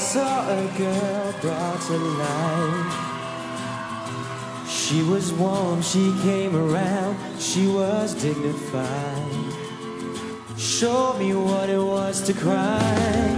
saw a girl brought to life. She was warm, she came around, she was dignified. Showed me what it was to cry.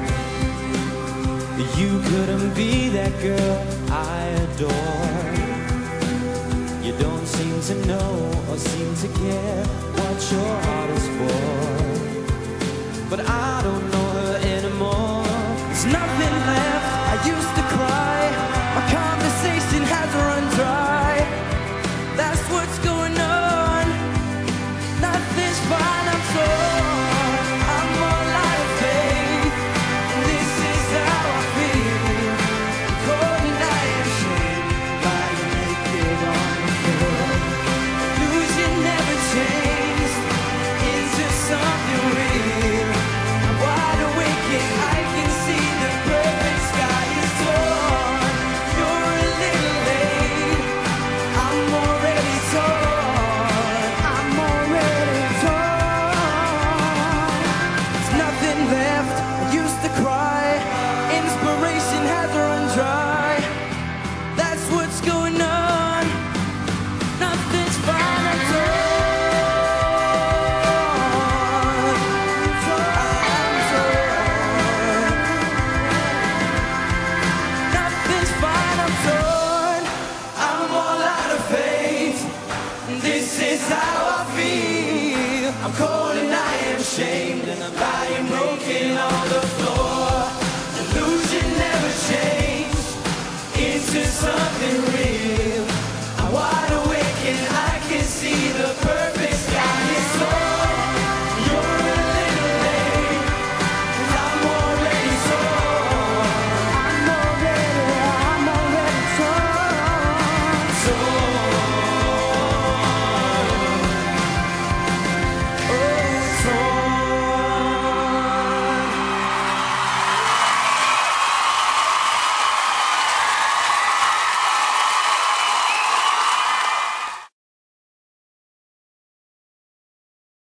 You couldn't be that girl I adore. You don't seem to know or seem to care what your heart is for. But I don't know her anymore. There's nothing left, I used to cry. My conversation has run dry. That's what's going on. Nothing's fine, I'm torn. I'm all out of faith. This is how I feel. Cold and I am ashamed. Lying naked on the floor. Illusion never changed into something real. I'm wide awake and I can see the perfect sky is torn. You're a little late. I'm already torn. I'm already torn. There's nothing left. I used to cry. Inspiration has run dry. That's what's going on. Nothing's fine. I'm torn. I'm torn. Nothing's fine. I'm torn. I'm all out of faith. This is how I feel. I'm cold and I am ashamed, and I'm lying broken on the floor. Illusion never changed into something